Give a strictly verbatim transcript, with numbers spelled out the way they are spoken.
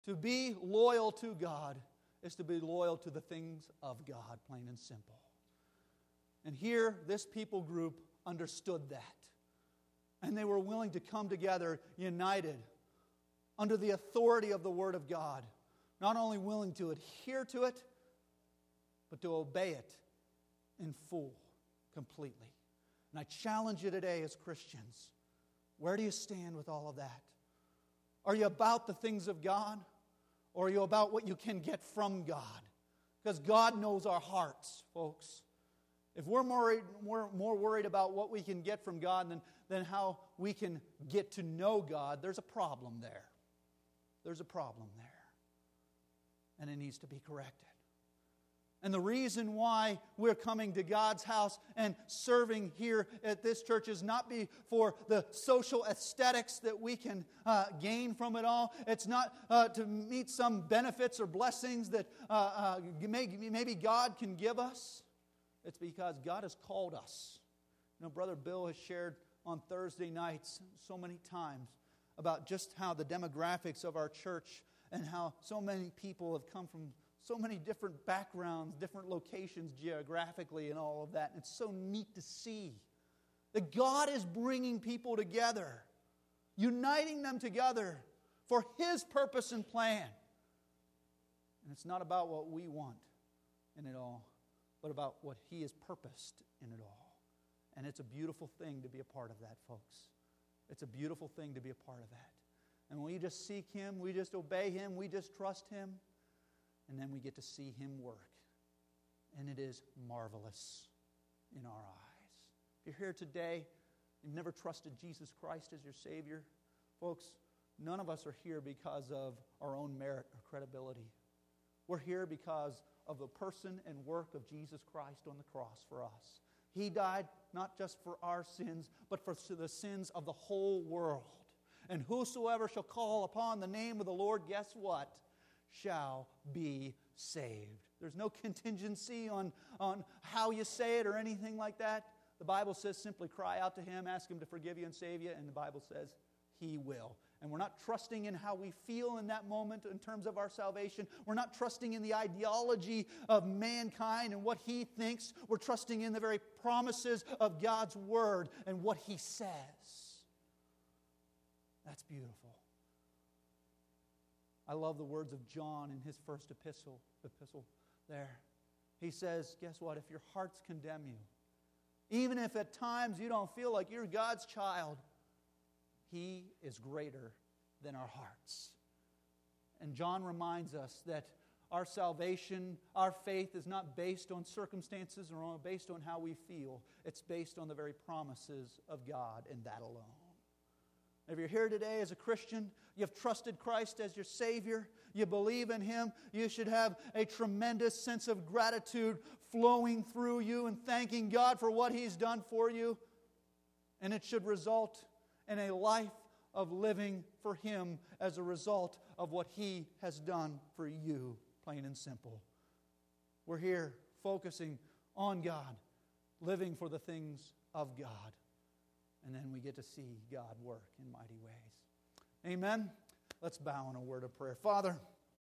To be loyal to God is to be loyal to the things of God, plain and simple. And here, this people group understood that. And they were willing to come together united under the authority of the Word of God. Not only willing to adhere to it, but to obey it in full, completely. And I challenge you today as Christians, where do you stand with all of that? Are you about the things of God? Or are you about what you can get from God? Because God knows our hearts, folks. If we're more, more, more worried about what we can get from God than, than how we can get to know God, there's a problem there. There's a problem there. And it needs to be corrected. And the reason why we're coming to God's house and serving here at this church is not be for the social aesthetics that we can uh, gain from it all. It's not uh, to meet some benefits or blessings that uh, uh, may, maybe God can give us. It's because God has called us. You know, Brother Bill has shared on Thursday nights so many times about just how the demographics of our church and how so many people have come from so many different backgrounds, different locations geographically and all of that. And it's so neat to see that God is bringing people together, uniting them together for His purpose and plan. And it's not about what we want in it all, but about what He has purposed in it all. And it's a beautiful thing to be a part of that, folks. It's a beautiful thing to be a part of that. And when we just seek Him, we just obey Him, we just trust Him, and then we get to see Him work. And it is marvelous in our eyes. If you're here today, you've never trusted Jesus Christ as your Savior, folks, none of us are here because of our own merit or credibility. We're here because of the person and work of Jesus Christ on the cross for us. He died not just for our sins, but for the sins of the whole world. And whosoever shall call upon the name of the Lord, guess what? Shall be saved. There's no contingency on, on how you say it or anything like that. The Bible says simply cry out to Him, ask Him to forgive you and save you, and the Bible says He will. And we're not trusting in how we feel in that moment in terms of our salvation. We're not trusting in the ideology of mankind and what he thinks. We're trusting in the very promises of God's Word and what He says. That's beautiful. I love the words of John in his first epistle, epistle there. He says, guess what? If your hearts condemn you, even if at times you don't feel like you're God's child, He is greater than our hearts. And John reminds us that our salvation, our faith is not based on circumstances or based on how we feel. It's based on the very promises of God and that alone. If you're here today as a Christian, you've trusted Christ as your Savior, you believe in Him, you should have a tremendous sense of gratitude flowing through you and thanking God for what He's done for you. And it should result in a life of living for Him as a result of what He has done for you, plain and simple. We're here focusing on God, living for the things of God. And then we get to see God work in mighty ways. Amen? Let's bow in a word of prayer. Father,